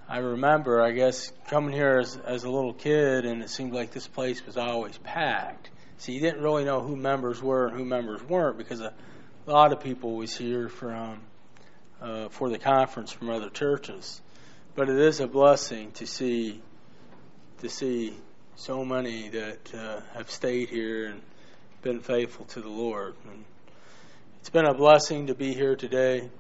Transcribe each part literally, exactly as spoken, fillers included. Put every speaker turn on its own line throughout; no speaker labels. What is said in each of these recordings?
I remember, I guess, coming here as, as a little kid, and it seemed like this place was always packed. So you didn't really know who members were and who members weren't, because a lot of people was here from uh, for the conference from other churches. But it is a blessing to see to see so many that uh, have stayed here and been faithful to the Lord. And it's been a blessing to be here today.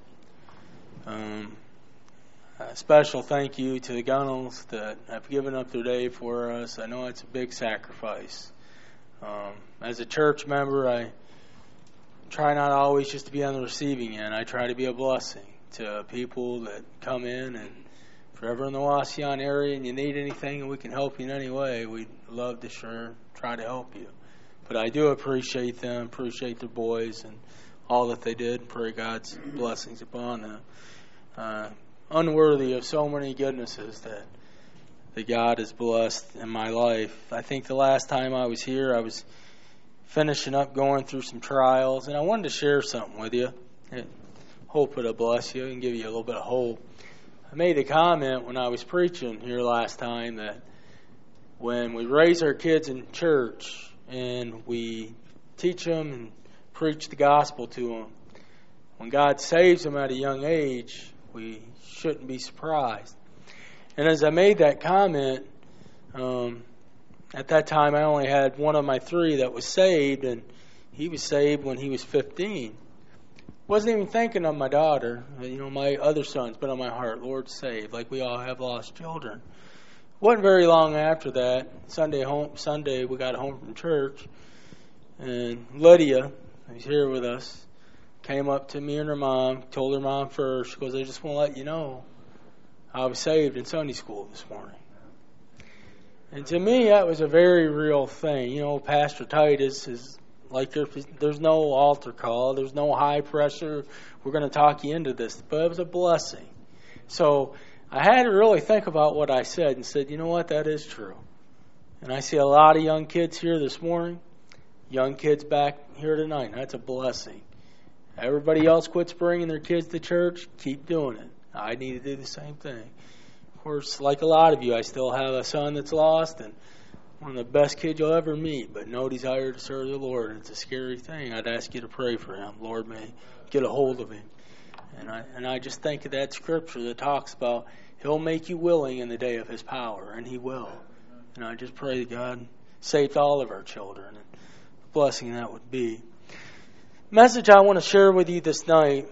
Um, a special thank you to the Gunnels that have given up their day for us. I know it's a big sacrifice. Um, as a church member, I try not always just to be on the receiving end. I try to be a blessing to people that come in, and if you're ever in the Wauseon area and you need anything and we can help you in any way, we'd love to sure try to help you. But I do appreciate them, appreciate their boys and all that they did. Pray God's blessings upon them. Uh, unworthy of so many goodnesses that that God has blessed in my life. I think the last time I was here, I was finishing up going through some trials, and I wanted to share something with you. I hope it'll bless you and give you a little bit of hope. I made a comment when I was preaching here last time that when we raise our kids in church and we teach them and preach the gospel to them, when God saves them at a young age, we shouldn't be surprised. And as I made that comment, um, at that time I only had one of my three that was saved, and he was saved when he was fifteen. Wasn't even thinking of my daughter. You know, my other son's been on my heart. Lord, save, like we all have lost children. Wasn't very long after that, Sunday home. Sunday we got home from church, and Lydia, who's here with us, came up to me and her mom, told her mom first. She goes, I just want to let you know I was saved in Sunday school this morning. And to me, that was a very real thing. You know, Pastor Titus is like, there, there's no altar call. There's no high pressure. We're going to talk you into this. But it was a blessing. So I had to really think about what I said and said, you know what, that is true. And I see a lot of young kids here this morning, young kids back here tonight. That's a blessing. Everybody else quits bringing their kids to church. Keep doing it. I need to do the same thing. Of course, like a lot of you, I still have a son that's lost and one of the best kids you'll ever meet, but no desire to serve the Lord. It's a scary thing. I'd ask you to pray for him. Lord, may get a hold of him. And I and I just think of that scripture that talks about he'll make you willing in the day of his power, and he will. And I just pray that God saves all of our children, and the blessing that would be. Message I want to share with you this night.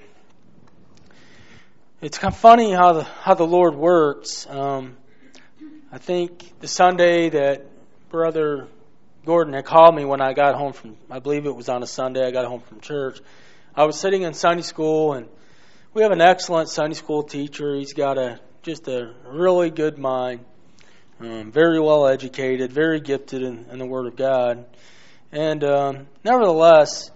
It's kind of funny how the how the Lord works. Um, I think the Sunday that Brother Gordon had called me when I got home from, I believe it was on a Sunday, I got home from church. I was sitting in Sunday school, and we have an excellent Sunday school teacher. He's got a just a really good mind, um, very well educated, very gifted in, in the Word of God. And um, nevertheless,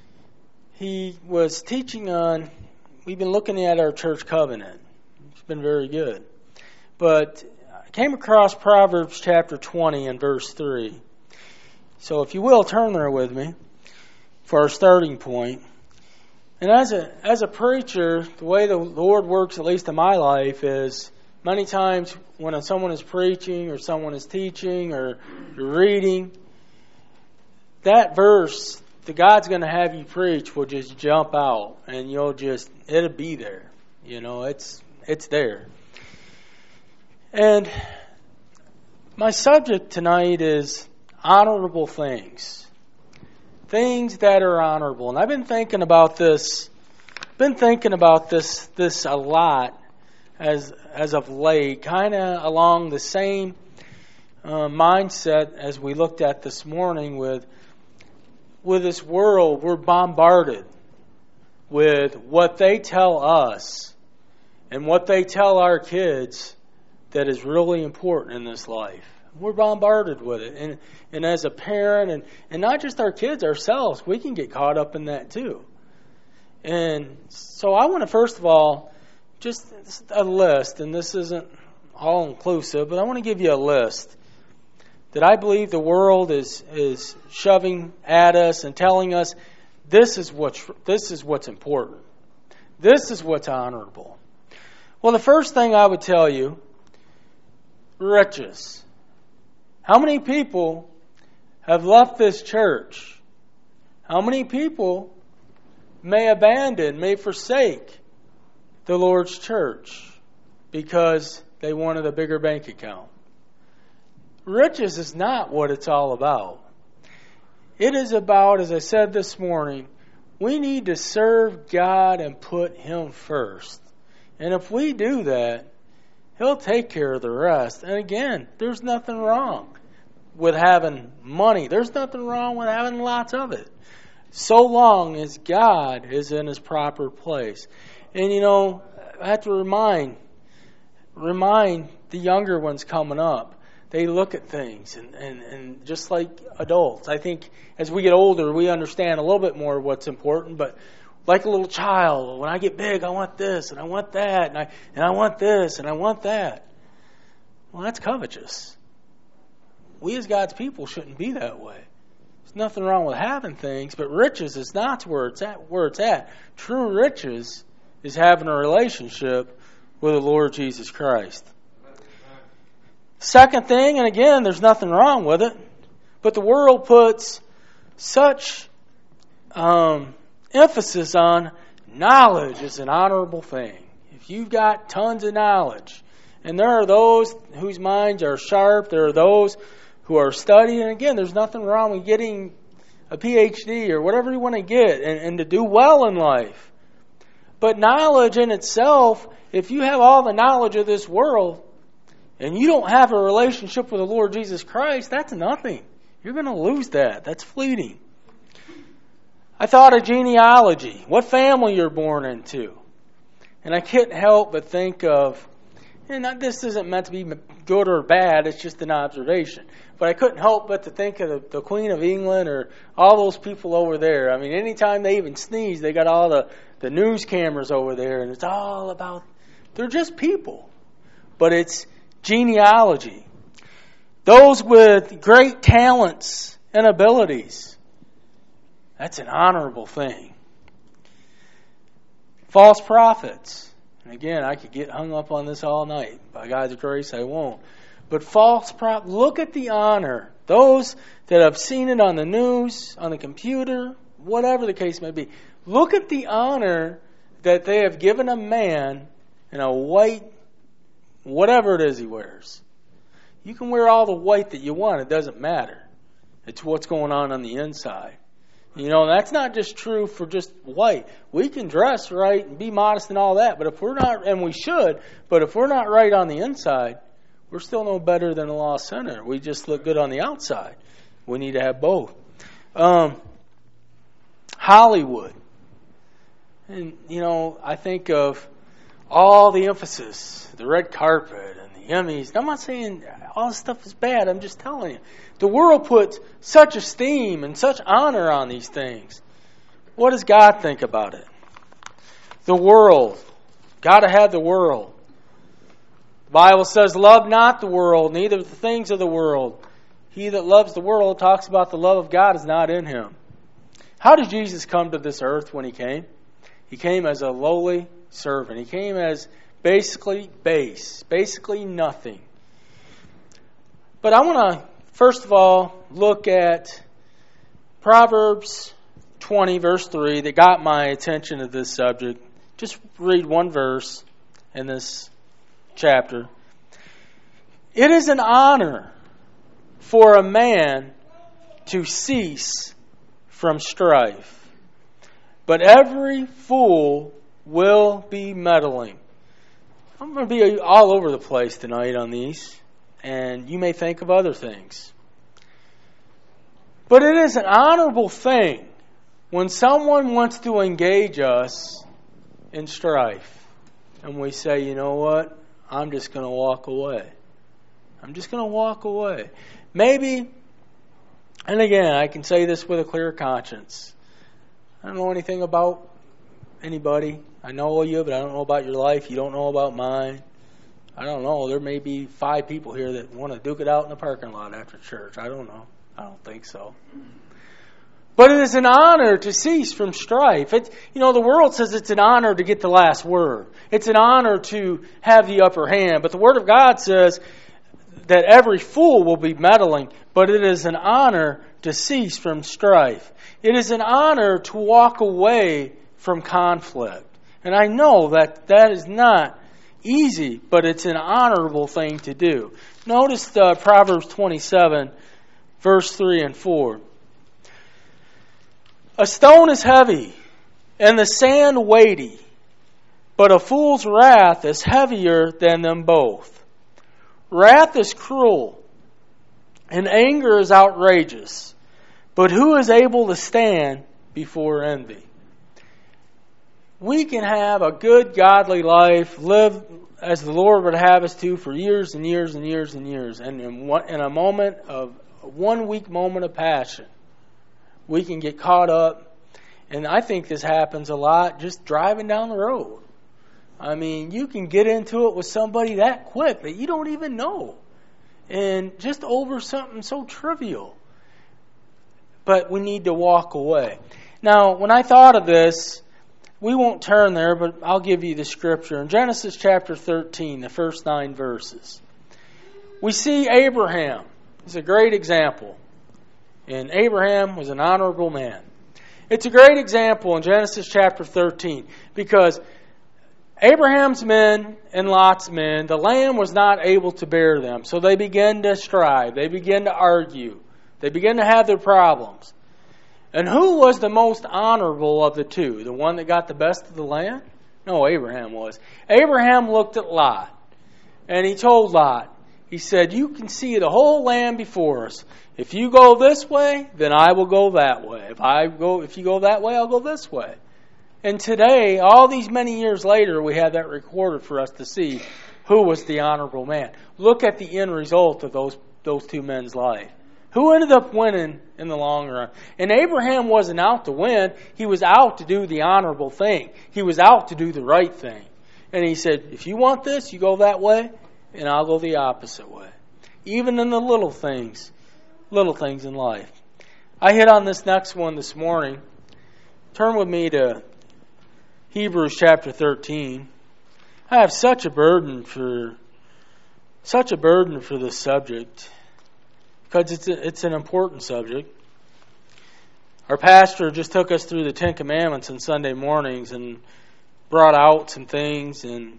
he was teaching on, we've been looking at our church covenant. It's been very good. But I came across Proverbs chapter twenty and verse three. So if you will, turn there with me for our starting point. And as a as a preacher, the way the Lord works, at least in my life, is many times when someone is preaching or someone is teaching or you're reading, that verse that God's going to have you preach will just jump out, and you'll just, it'll be there. You know, it's it's there. And my subject tonight is honorable things. Things that are honorable. And I've been thinking about this, been thinking about this this a lot as as of late, kind of along the same uh, mindset as we looked at this morning with with this world. We're bombarded with what they tell us and what they tell our kids that is really important in this life. We're bombarded with it. And and as a parent, and, and not just our kids, ourselves, we can get caught up in that too. And so I want to, first of all, just a list, and this isn't all-inclusive, but I want to give you a list that I believe the world is is shoving at us and telling us this is what's this is what's important. This is what's honorable. Well, the first thing I would tell you riches. How many people have left this church? How many people may abandon, may forsake the Lord's church because they wanted a bigger bank account? Riches is not what it's all about. It is about, as I said this morning, we need to serve God and put Him first. And if we do that, He'll take care of the rest. And again, there's nothing wrong with having money. There's nothing wrong with having lots of it, so long as God is in His proper place. And you know, I have to remind, remind the younger ones coming up. They look at things, and, and, and just like adults, I think as we get older, we understand a little bit more what's important. But like a little child, when I get big, I want this, and I want that, and I and I want this, and I want that. Well, that's covetous. We as God's people shouldn't be that way. There's nothing wrong with having things, but riches is not where it's at. Where it's at. True riches is having a relationship with the Lord Jesus Christ. Second thing, and again, there's nothing wrong with it, but the world puts such um, emphasis on knowledge is an honorable thing. If you've got tons of knowledge, and there are those whose minds are sharp, there are those who are studying, and again, there's nothing wrong with getting a P H D or whatever you want to get and, and to do well in life. But knowledge in itself, if you have all the knowledge of this world, and you don't have a relationship with the Lord Jesus Christ, that's nothing. You're going to lose that. That's fleeting. I thought of genealogy, what family you're born into. And I can't help but think of, and this isn't meant to be good or bad, it's just an observation. But I couldn't help but to think of the, the Queen of England or all those people over there. I mean, anytime they even sneeze, they got all the, the news cameras over there, and it's all about, they're just people. But it's genealogy. Those with great talents and abilities. That's an honorable thing. False prophets. And again, I could get hung up on this all night. By God's grace, I won't. But false prophets, look at the honor. Those that have seen it on the news, on the computer, whatever the case may be. Look at the honor that they have given a man in a white, whatever it is he wears. You can wear all the white that you want. It doesn't matter. It's what's going on on the inside. You know, that's not just true for just white. We can dress right and be modest and all that, but if we're not, and we should, but if we're not right on the inside, we're still no better than a lost sinner. We just look good on the outside. We need to have both. Um, Hollywood. And, you know, I think of all the emphasis, the red carpet and the Emmys. I'm not saying all this stuff is bad. I'm just telling you. The world puts such esteem and such honor on these things. What does God think about it? The world. Got to have the world. The Bible says, love not the world, neither the things of the world. He that loves the world talks about the love of God is not in him. How did Jesus come to this earth when He came? He came as a lowly servant. He came as basically base, basically nothing. But I want to, first of all, look at Proverbs twenty, verse three, that got my attention to this subject. Just read one verse in this chapter. It is an honor for a man to cease from strife, but every fool will be meddling. I'm going to be all over the place tonight on these, and you may think of other things. But it is an honorable thing when someone wants to engage us in strife, and we say, you know what, I'm just going to walk away. I'm just going to walk away. Maybe, and again, I can say this with a clear conscience. I don't know anything about anybody. I know you, but I don't know about your life. You don't know about mine. I don't know. There may be five people here that want to duke it out in the parking lot after church. I don't know. I don't think so. But it is an honor to cease from strife. It, you know, the world says it's an honor to get the last word. It's an honor to have the upper hand. But the Word of God says that every fool will be meddling, but it is an honor to cease from strife. It is an honor to walk away from conflict. And I know that that is not easy, but it's an honorable thing to do. Notice uh, Proverbs twenty-seven, verse three and four. A stone is heavy, and the sand weighty, but a fool's wrath is heavier than them both. Wrath is cruel, and anger is outrageous, but who is able to stand before envy? We can have a good, godly life, live as the Lord would have us to for years and years and years and years, and in, one, in a moment of, a one-week moment of passion, we can get caught up, and I think this happens a lot just driving down the road. I mean, you can get into it with somebody that quick that you don't even know, and just over something so trivial. But we need to walk away. Now, when I thought of this, we won't turn there, but I'll give you the scripture. In Genesis chapter thirteen, the first nine verses, we see Abraham. He's a great example. And Abraham was an honorable man. It's a great example in Genesis chapter thirteen because Abraham's men and Lot's men, the land was not able to bear them. So they began to strive. They began to argue. They began to have their problems. And who was the most honorable of the two? The one that got the best of the land? No, Abraham was. Abraham looked at Lot, and he told Lot, he said, you can see the whole land before us. If you go this way, then I will go that way. If I go, if you go that way, I'll go this way. And today, all these many years later, we have that recorded for us to see who was the honorable man. Look at the end result of those, those two men's life. Who ended up winning in the long run? And Abraham wasn't out to win. He was out to do the honorable thing. He was out to do the right thing. And he said, if you want this, you go that way, and I'll go the opposite way. Even in the little things, little things in life. I hit on this next one this morning. Turn with me to Hebrews chapter thirteen. I have such a burden for, such a burden for this subject. Because it's a, it's an important subject. Our pastor just took us through the Ten Commandments on Sunday mornings and brought out some things, and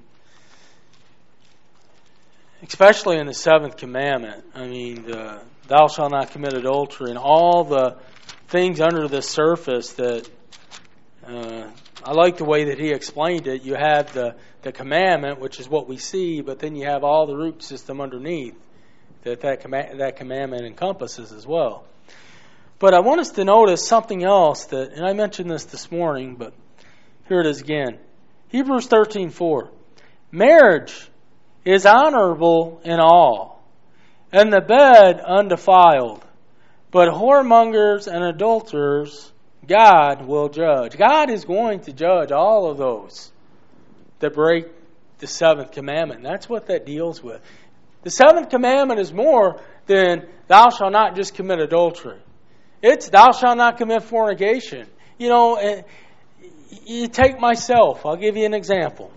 especially in the seventh commandment. I mean, the, thou shalt not commit adultery, and all the things under the surface that uh, I like the way that he explained it. You have the, the commandment, which is what we see, but then you have all the root system underneath that that, comm- that commandment encompasses as well. But I want us to notice something else that, and I mentioned this this morning, but here it is again. Hebrews thirteen four. Marriage is honorable in all, and the bed undefiled, but whoremongers and adulterers God will judge. God is going to judge all of those that break the seventh commandment. And that's what that deals with. The seventh commandment is more than thou shalt not just commit adultery. It's thou shalt not commit fornication. You know, you take myself. I'll give you an example.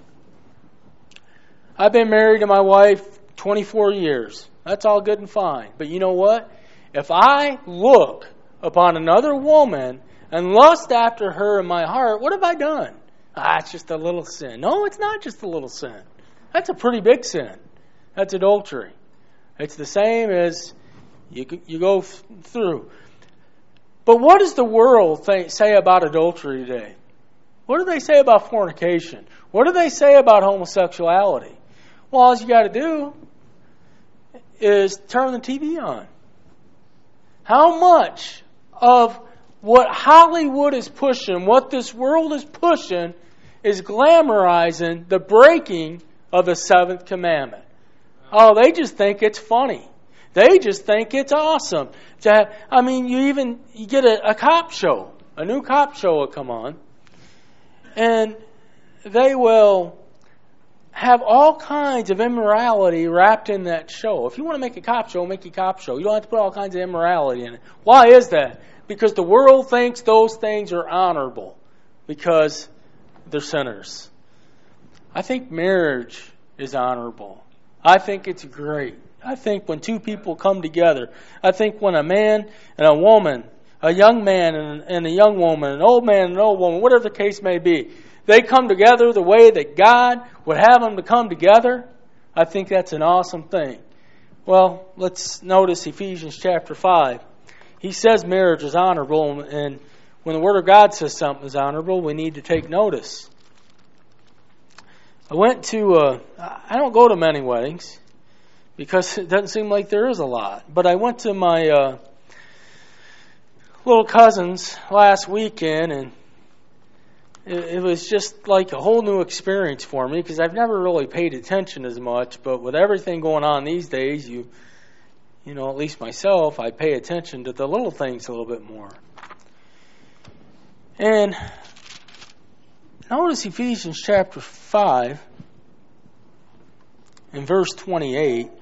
I've been married to my wife twenty-four years. That's all good and fine. But you know what? If I look upon another woman and lust after her in my heart, what have I done? Ah, it's just a little sin. No, it's not just a little sin. That's a pretty big sin. That's adultery. It's the same as you you go through. But what does the world think, say about adultery today? What do they say about fornication? What do they say about homosexuality? Well, all you got to do is turn the T V on. How much of what Hollywood is pushing, what this world is pushing, is glamorizing the breaking of the seventh commandment? Oh, they just think it's funny. They just think it's awesome. I mean, you even you get a, a cop show, a new cop show will come on, and they will have all kinds of immorality wrapped in that show. If you want to make a cop show, make a cop show. You don't have to put all kinds of immorality in it. Why is that? Because the world thinks those things are honorable because they're sinners. I think marriage is honorable. I think it's great. I think when two people come together, I think when a man and a woman, a young man and, and a young woman, an old man and an old woman, whatever the case may be, they come together the way that God would have them to come together, I think that's an awesome thing. Well, let's notice Ephesians chapter five. He says marriage is honorable, and when the Word of God says something is honorable, we need to take notice. I went to, uh, I don't go to many weddings, because it doesn't seem like there is a lot. But I went to my uh, little cousin's last weekend, and it, it was just like a whole new experience for me, because I've never really paid attention as much. But with everything going on these days, you, you know, at least myself, I pay attention to the little things a little bit more. And notice Ephesians chapter five and verse twenty-eight.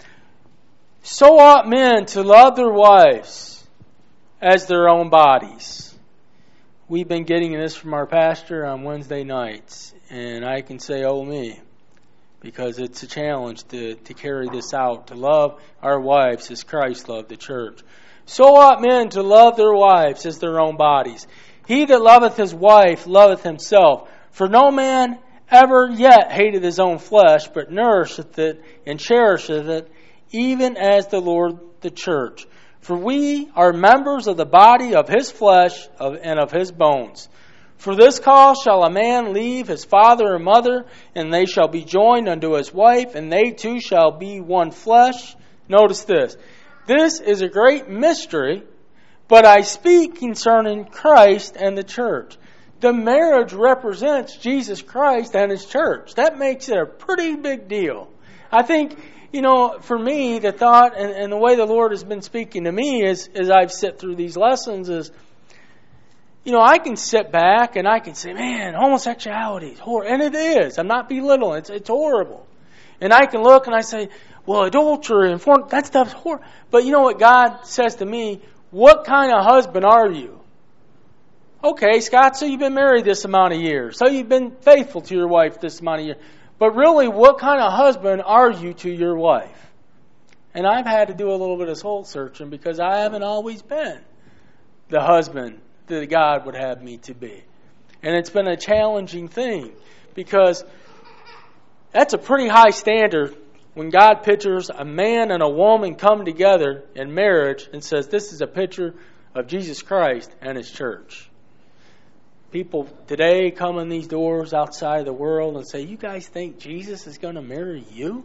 So ought men to love their wives as their own bodies. We've been getting this from our pastor on Wednesday nights, and I can say, oh me, because it's a challenge to, to carry this out, to love our wives as Christ loved the church. So ought men to love their wives as their own bodies. He that loveth his wife loveth himself. For no man ever yet hated his own flesh, but nourisheth it and cherisheth it, even as the Lord the church. For we are members of the body of his flesh and of his bones. For this cause shall a man leave his father and mother, and they shall be joined unto his wife, and they two shall be one flesh. Notice this. This is a great mystery, but I speak concerning Christ and the church. The marriage represents Jesus Christ and his church. That makes it a pretty big deal. I think, you know, for me, the thought and, and the way the Lord has been speaking to me as, as I've sit through these lessons is, you know, I can sit back and I can say, man, homosexuality is horrible. And it is. I'm not belittling. It's, it's horrible. And I can look and I say, well, adultery and forn- that stuff's horrible. But you know what God says to me? What kind of husband are you? Okay, Scott, so you've been married this amount of years. So you've been faithful to your wife this amount of years. But really, what kind of husband are you to your wife? And I've had to do a little bit of soul searching because I haven't always been the husband that God would have me to be. And it's been a challenging thing because that's a pretty high standard when God pictures a man and a woman come together in marriage and says this is a picture of Jesus Christ and his church. People today come in these doors outside of the world and say, you guys think Jesus is going to marry you?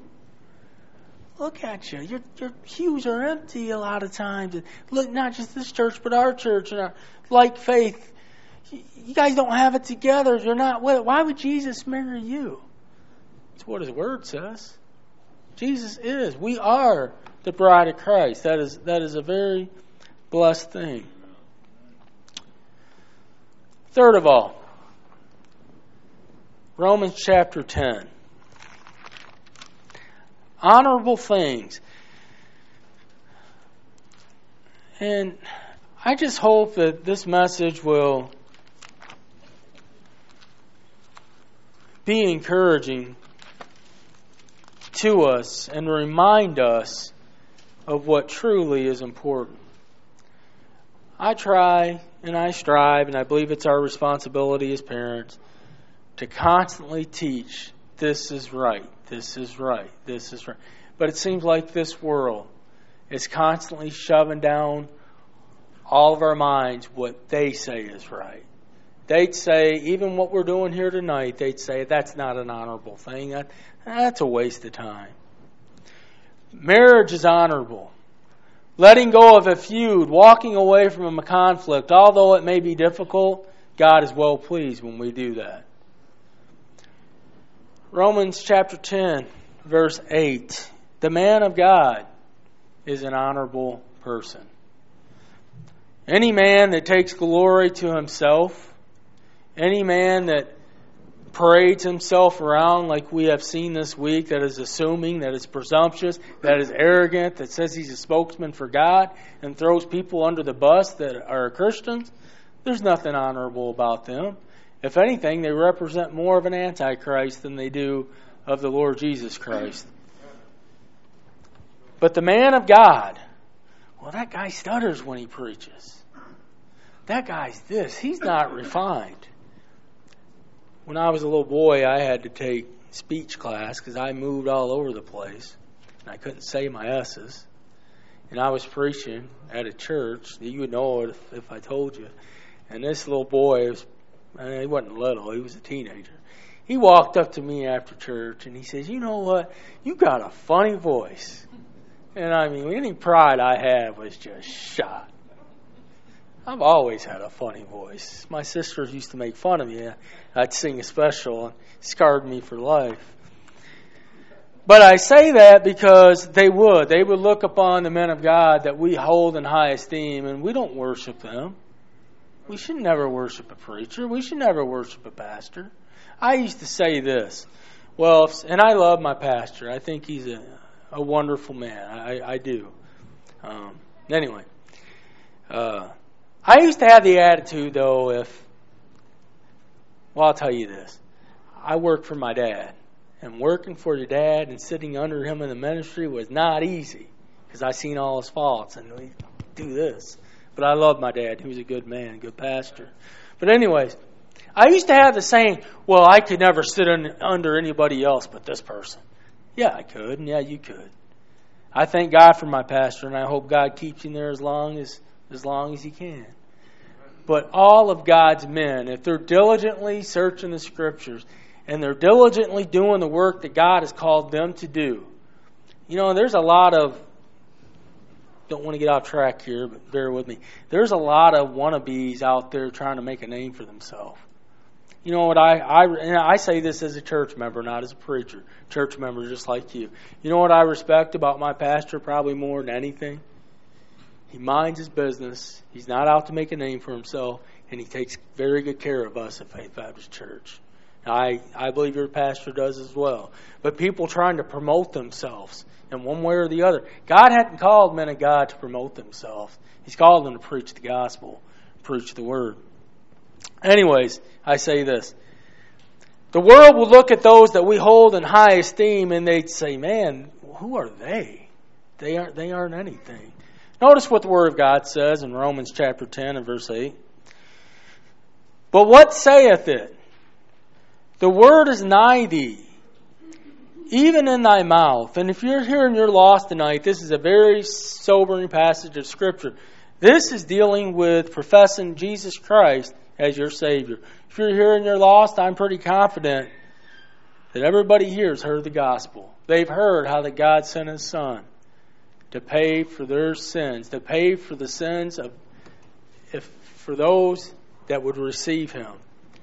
Look at you. Your, your pews are empty a lot of times. Look, not just this church, but our church and our like faith. You guys don't have it together. You're not. Why would Jesus marry you? It's what his word says. Jesus is. We are the bride of Christ. That is that is a very blessed thing. Third of all, Romans chapter ten. Honorable things. And I just hope that this message will be encouraging to us and remind us of what truly is important. I try and I strive, and I believe it's our responsibility as parents to constantly teach this is right, this is right, this is right. But it seems like this world is constantly shoving down all of our minds what they say is right. They'd say, even what we're doing here tonight, they'd say that's not an honorable thing. That, that's a waste of time. Marriage is honorable. Letting go of a feud, walking away from a conflict, although it may be difficult, God is well pleased when we do that. Romans chapter ten, verse eight. The man of God is an honorable person. Any man that takes glory to himself, any man that parades himself around like we have seen this week, that is assuming, that is presumptuous, that is arrogant, that says he's a spokesman for God and throws people under the bus that are Christians, there's nothing honorable about them. If anything, they represent more of an antichrist than they do of the Lord Jesus Christ. But the man of God, well, that guy stutters when he preaches. That guy's this. He's not refined. When I was a little boy, I had to take speech class because I moved all over the place. And I couldn't say my S's. And I was preaching at a church. You would know it if, if I told you. And this little boy, was, I mean, he wasn't little. He was a teenager. He walked up to me after church and he says, you know what? You got a funny voice. And I mean, any pride I had was just shot. I've always had a funny voice. My sisters used to make fun of me. I'd sing a special and it scarred me for life. But I say that because they would. They would look upon the men of God that we hold in high esteem, and we don't worship them. We should never worship a preacher. We should never worship a pastor. I used to say this. Well, and I love my pastor. I think he's a, a wonderful man. I, I do. Um, anyway. Uh, I used to have the attitude, though, if... Well, I'll tell you this. I worked for my dad. And working for your dad and sitting under him in the ministry was not easy. Because I seen all his faults. And we do this. But I love my dad. He was a good man, a good pastor. But anyways, I used to have the saying, well, I could never sit in, under anybody else but this person. Yeah, I could. And yeah, you could. I thank God for my pastor. And I hope God keeps him there as long as, as long as he can. But all of God's men, if they're diligently searching the Scriptures, and they're diligently doing the work that God has called them to do. You know, there's a lot of, don't want to get off track here, but bear with me. There's a lot of wannabes out there trying to make a name for themselves. You know what, I, I, and I say this as a church member, not as a preacher. Church member just like you. You know what I respect about my pastor probably more than anything? He minds his business. He's not out to make a name for himself. And he takes very good care of us at Faith Baptist Church. I, I believe your pastor does as well. But people trying to promote themselves in one way or the other. God hadn't called men of God to promote themselves. He's called them to preach the gospel, preach the word. Anyways, I say this. The world will look at those that we hold in high esteem and they'd say, man, who are they? They aren't, they aren't anything. Notice what the Word of God says in Romans chapter ten and verse eight. But what saith it? The word is nigh thee, even in thy mouth. And if you're here and you're lost tonight, this is a very sobering passage of Scripture. This is dealing with professing Jesus Christ as your Savior. If you're here and you're lost, I'm pretty confident that everybody here has heard the gospel. They've heard how that God sent His Son to pay for their sins, to pay for the sins of, if for those that would receive Him.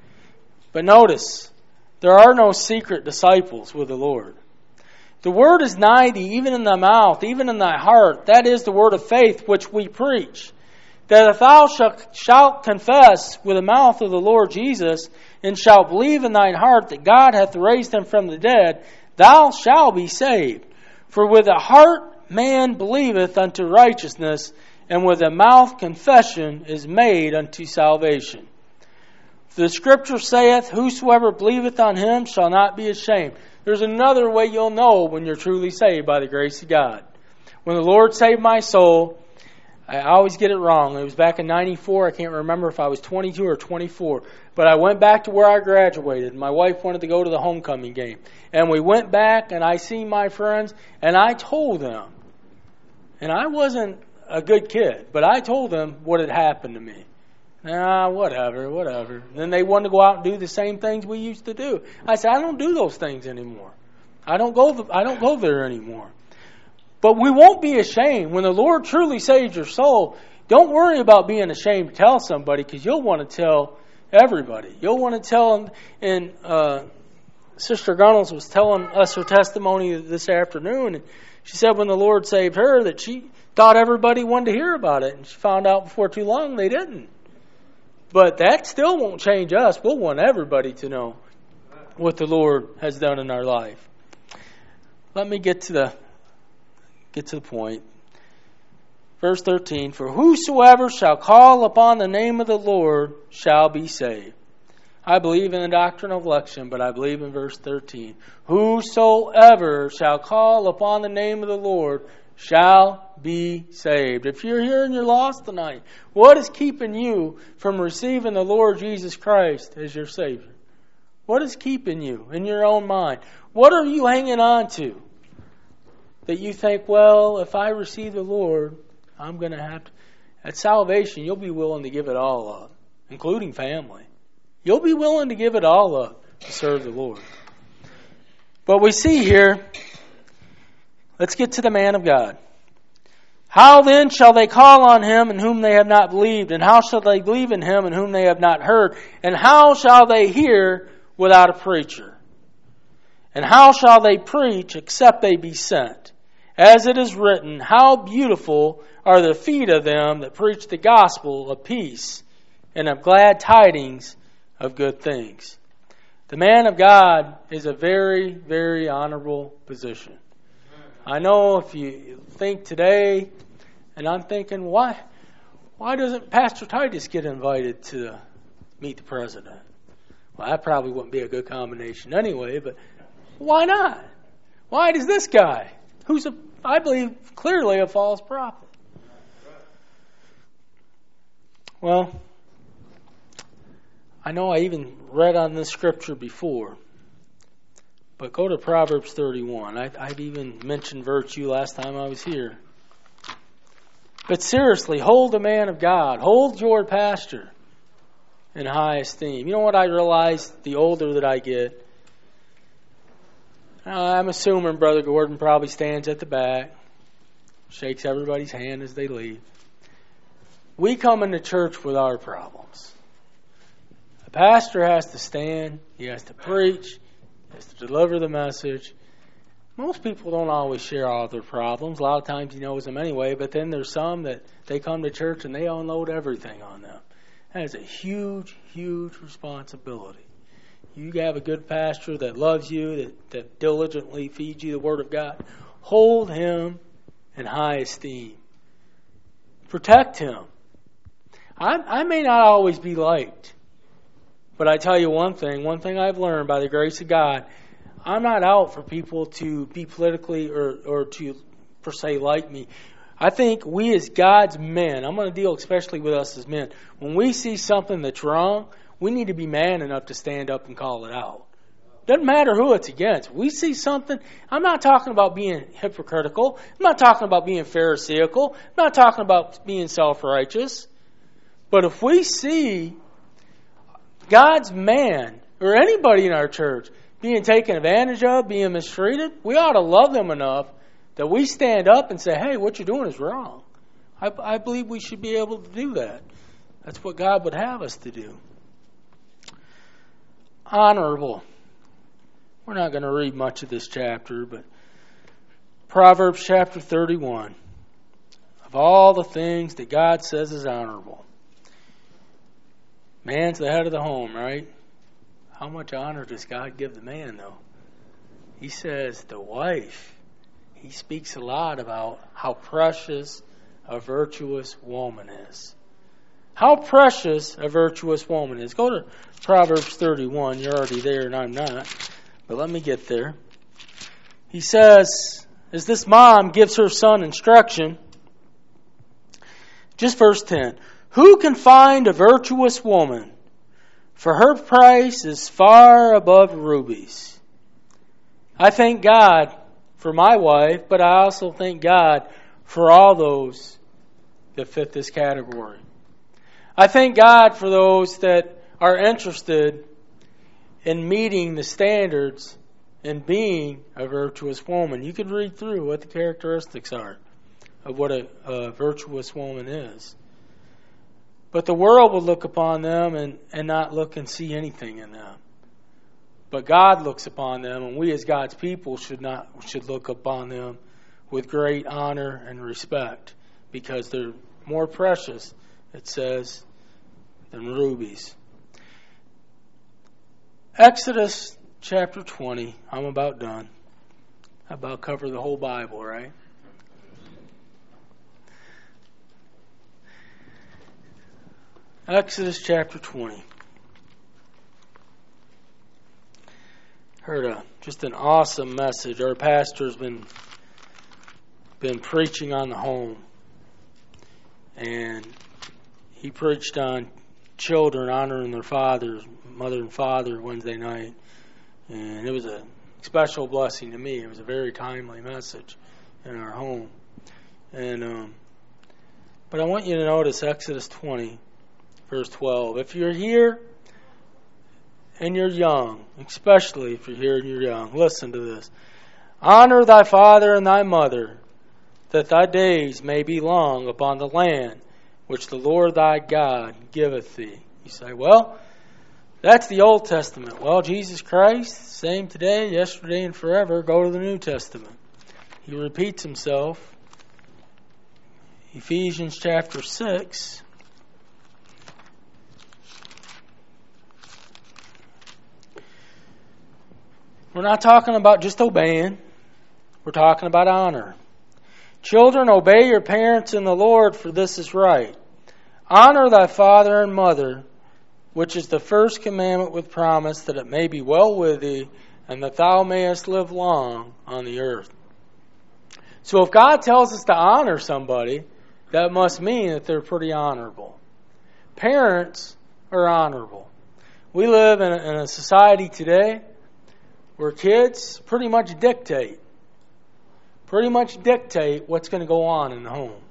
But notice, there are no secret disciples with the Lord. The word is nigh thee, even in thy mouth, even in thy heart. That is the word of faith which we preach. That if thou shalt, shalt confess with the mouth of the Lord Jesus, and shalt believe in thine heart that God hath raised him from the dead, thou shalt be saved. For with the heart man believeth unto righteousness, and with the mouth confession is made unto salvation. The Scripture saith, whosoever believeth on him shall not be ashamed. There's another way you'll know when you're truly saved by the grace of God. When the Lord saved my soul, I always get it wrong. It was back in ninety-four. I can't remember if I was twenty-two or twenty-four. But I went back to where I graduated. My wife wanted to go to the homecoming game. And we went back and I seen my friends and I told them. And I wasn't a good kid, but I told them what had happened to me. Ah, whatever, whatever. Then they wanted to go out and do the same things we used to do. I said, I don't do those things anymore. I don't go. I don't go there anymore. But we won't be ashamed when the Lord truly saves your soul. Don't worry about being ashamed to tell somebody, because you'll want to tell everybody. You'll want to tell them. And uh, Sister Gunnels was telling us her testimony this afternoon. And she said when the Lord saved her that she thought everybody wanted to hear about it, and she found out before too long they didn't. But that still won't change us. We'll want everybody to know what the Lord has done in our life. Let me get to the get to the point. Verse thirteen, for whosoever shall call upon the name of the Lord shall be saved. I believe in the doctrine of election, but I believe in verse thirteen. Whosoever shall call upon the name of the Lord shall be saved. If you're here and you're lost tonight, what is keeping you from receiving the Lord Jesus Christ as your Savior? What is keeping you in your own mind? What are you hanging on to that you think, well, if I receive the Lord, I'm going to have to... At salvation, you'll be willing to give it all up, including family. You'll be willing to give it all up to serve the Lord. But we see here, let's get to the man of God. How then shall they call on him in whom they have not believed? And how shall they believe in him in whom they have not heard? And how shall they hear without a preacher? And how shall they preach except they be sent? As it is written, how beautiful are the feet of them that preach the gospel of peace and of glad tidings of good things. The man of God is a very, very honorable position. I know if you think today, and I'm thinking, why, why doesn't Pastor Titus get invited to meet the president? Well, that probably wouldn't be a good combination anyway, but why not? Why does this guy, who's, a, I believe, clearly a false prophet? Well, I know I even read on this scripture before, but go to Proverbs thirty-one. I, I've even mentioned virtue last time I was here. But seriously, hold the man of God. Hold your pastor in high esteem. You know what I realize the older that I get? I'm assuming Brother Gordon probably stands at the back, shakes everybody's hand as they leave. We come into church with our problems. The pastor has to stand, he has to preach, he has to deliver the message. Most people don't always share all their problems. A lot of times he knows them anyway, but then there's some that they come to church and they unload everything on them. That is a huge, huge responsibility. You have a good pastor that loves you, that, that diligently feeds you the Word of God. Hold him in high esteem. Protect him. I, I may not always be liked, but I tell you one thing, one thing I've learned by the grace of God, I'm not out for people to be politically or, or to, per se, like me. I think we as God's men, I'm going to deal especially with us as men, when we see something that's wrong, we need to be man enough to stand up and call it out. Doesn't matter who it's against. We see something, I'm not talking about being hypocritical. I'm not talking about being pharisaical. I'm not talking about being self-righteous. But if we see God's man, or anybody in our church, being taken advantage of, being mistreated, we ought to love them enough that we stand up and say, hey, what you're doing is wrong. I, I believe we should be able to do that. That's what God would have us to do. Honorable. We're not going to read much of this chapter, but Proverbs chapter thirty-one. Of all the things that God says is honorable. Man's the head of the home, right? How much honor does God give the man, though? He says the wife. He speaks a lot about how precious a virtuous woman is. How precious a virtuous woman is. Go to Proverbs thirty-one. You're already there and I'm not. But let me get there. He says, as this mom gives her son instruction, just verse ten. Who can find a virtuous woman? For her price is far above rubies. I thank God for my wife, but I also thank God for all those that fit this category. I thank God for those that are interested in meeting the standards and being a virtuous woman. You can read through what the characteristics are of what a, a virtuous woman is. But the world will look upon them and, and not look and see anything in them. But God looks upon them, and we as God's people should not should look upon them with great honor and respect, because they're more precious, it says, than rubies. Exodus chapter twenty. I'm about done. I about cover the whole Bible, right? Exodus chapter twenty. Heard a just an awesome message. Our pastor's been been preaching on the home, and he preached on children honoring their fathers, mother and father, Wednesday night, and it was a special blessing to me. It was a very timely message in our home, and um, but I want you to notice Exodus twenty, verse twelve. If you're here and you're young, especially if you're here and you're young, listen to this. Honor thy father and thy mother, that thy days may be long upon the land which the Lord thy God giveth thee. You say, well, that's the Old Testament. Well, Jesus Christ, same today, yesterday, and forever. Go to the New Testament. He repeats himself. Ephesians chapter six. We're not talking about just obeying. We're talking about honor. Children, obey your parents in the Lord, for this is right. Honor thy father and mother, which is the first commandment with promise, that it may be well with thee, and that thou mayest live long on the earth. So if God tells us to honor somebody, that must mean that they're pretty honorable. Parents are honorable. We live in a, in a society today where kids pretty much dictate, pretty much dictate what's going to go on in the home.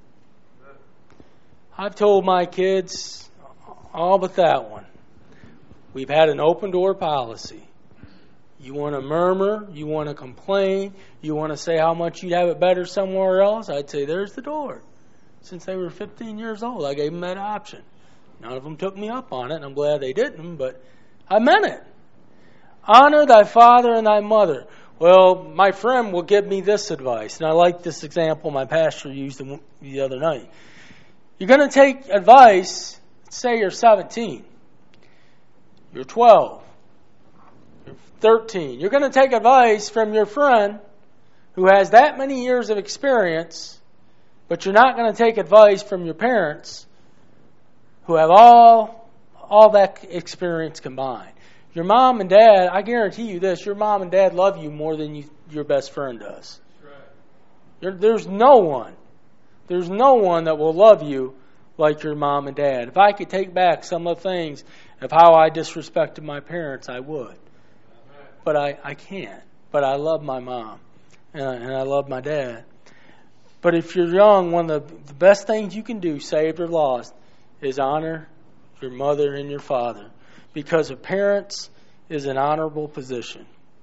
I've told my kids all but that one. We've had an open door policy. You want to murmur, you want to complain, you want to say how much you'd have it better somewhere else, I'd say there's the door. Since they were fifteen years old, I gave them that option. None of them took me up on it, and I'm glad they didn't, but I meant it. Honor thy father and thy mother. Well, my friend will give me this advice, and I like this example my pastor used the other night. You're going to take advice, say you're seventeen, you're twelve, you're thirteen. You're going to take advice from your friend who has that many years of experience, but you're not going to take advice from your parents who have all, all that experience combined. Your mom and dad, I guarantee you this, your mom and dad love you more than you, your best friend does. Right. There's no one, there's no one that will love you like your mom and dad. If I could take back some of the things of how I disrespected my parents, I would. But I, I can't. But I love my mom, and I, and I love my dad. But if you're young, one of the, the best things you can do, saved or lost, is honor your mother and your father. Because a parents is an honorable position.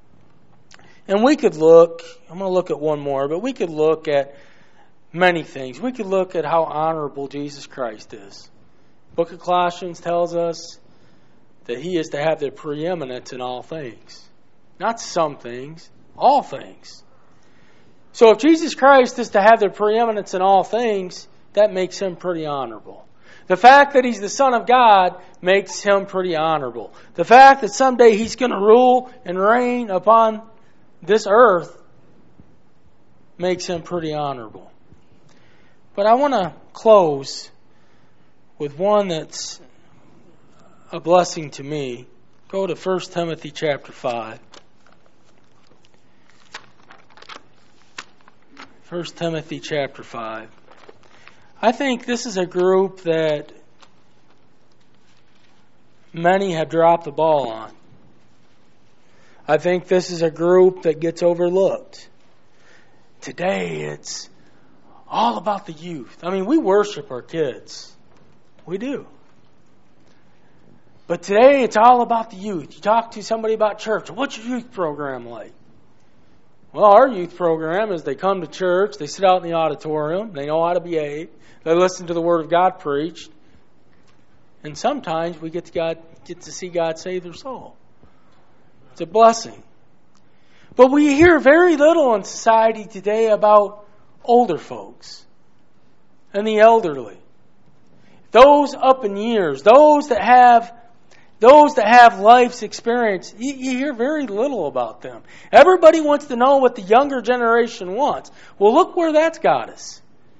And we could look, I'm going to look at one more, but we could look at many things. We could look at how honorable Jesus Christ is. The book of Colossians tells us that he is to have the preeminence in all things. Not some things, all things. So if Jesus Christ is to have the preeminence in all things, that makes him pretty honorable. The fact that he's the Son of God makes him pretty honorable. The fact that someday he's going to rule and reign upon this earth makes him pretty honorable. But I want to close with one that's a blessing to me. Go to First Timothy chapter five. First Timothy chapter five. I think this is a group that many have dropped the ball on. I think this is a group that gets overlooked. Today it's all about the youth. I mean, we worship our kids. We do. But today it's all about the youth. You talk to somebody about church. What's your youth program like? Well, our youth program is they come to church, they sit out in the auditorium, they know how to behave, they listen to the Word of God preached, and sometimes we get to God get to see God save their soul. It's a blessing. But we hear very little in society today about older folks and the elderly. Those up in years, those that have Those that have life's experience, you, you hear very little about them. Everybody wants to know what the younger generation wants. Well, look where that's got us.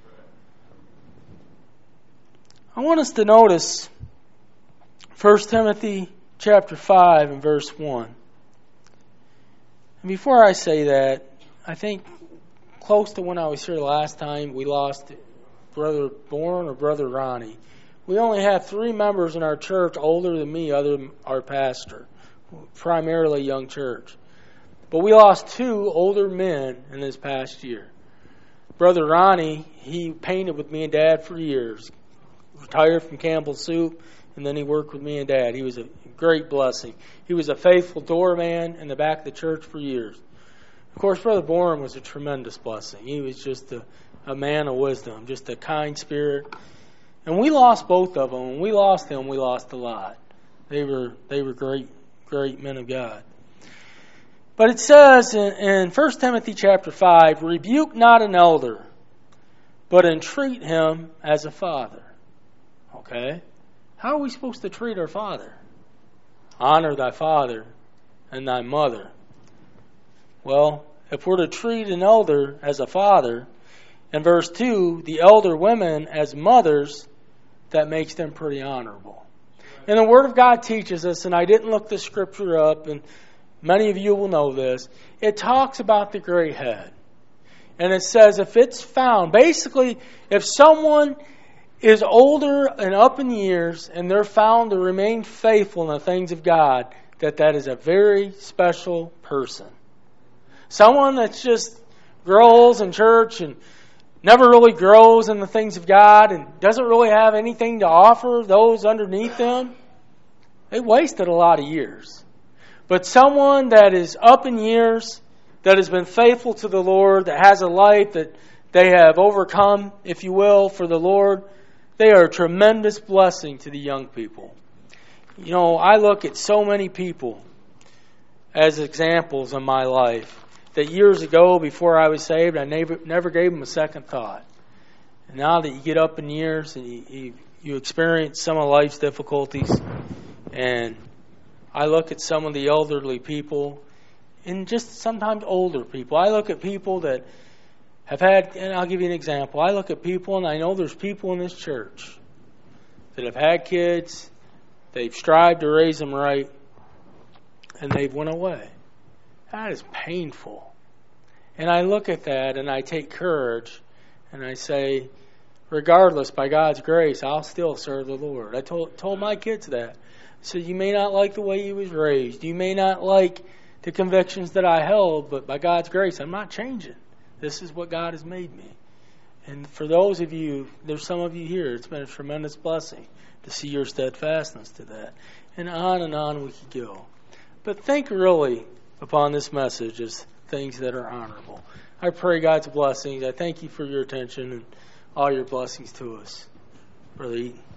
I want us to notice First Timothy chapter five and verse one. And before I say that, I think close to when I was here the last time, we lost Brother Bourne or Brother Ronnie. We only have three members in our church older than me, other than our pastor, primarily young church. But we lost two older men in this past year. Brother Ronnie, he painted with me and Dad for years. Retired from Campbell Soup, and then he worked with me and Dad. He was a great blessing. He was a faithful doorman in the back of the church for years. Of course, Brother Bourne was a tremendous blessing. He was just a, a man of wisdom, just a kind spirit. And we lost both of them. When we lost them, we lost a lot. They were they were great, great men of God. But it says in, in First Timothy chapter five, rebuke not an elder, but entreat him as a father. Okay? How are we supposed to treat our father? Honor thy father and thy mother. Well, if we're to treat an elder as a father, in verse two, the elder women as mothers, that makes them pretty honorable. And the Word of God teaches us, and I didn't look the scripture up, and many of you will know this, it talks about the gray head. And it says if it's found, basically, if someone is older and up in years, and they're found to remain faithful in the things of God, that that is a very special person. Someone that's just grows in church and never really grows in the things of God and doesn't really have anything to offer those underneath them, they wasted a lot of years. But someone that is up in years, that has been faithful to the Lord, that has a life that they have overcome, if you will, for the Lord, they are a tremendous blessing to the young people. You know, I look at so many people as examples in my life that years ago, before I was saved, I never, never gave them a second thought. And now that you get up in years and you, you, you experience some of life's difficulties, and I look at some of the elderly people, and just sometimes older people. I look at people that have had, and I'll give you an example. I look at people, and I know there's people in this church that have had kids, they've strived to raise them right, and they've went away. That is painful. And I look at that and I take courage and I say, regardless, by God's grace, I'll still serve the Lord. I told told my kids that. So you may not like the way he was raised. You may not like the convictions that I held, but by God's grace, I'm not changing. This is what God has made me. And for those of you, there's some of you here, it's been a tremendous blessing to see your steadfastness to that. And on and on we could go. But think really upon this message as things that are honorable. I pray God's blessings. I thank you for your attention and all your blessings to us. Brother Eaton.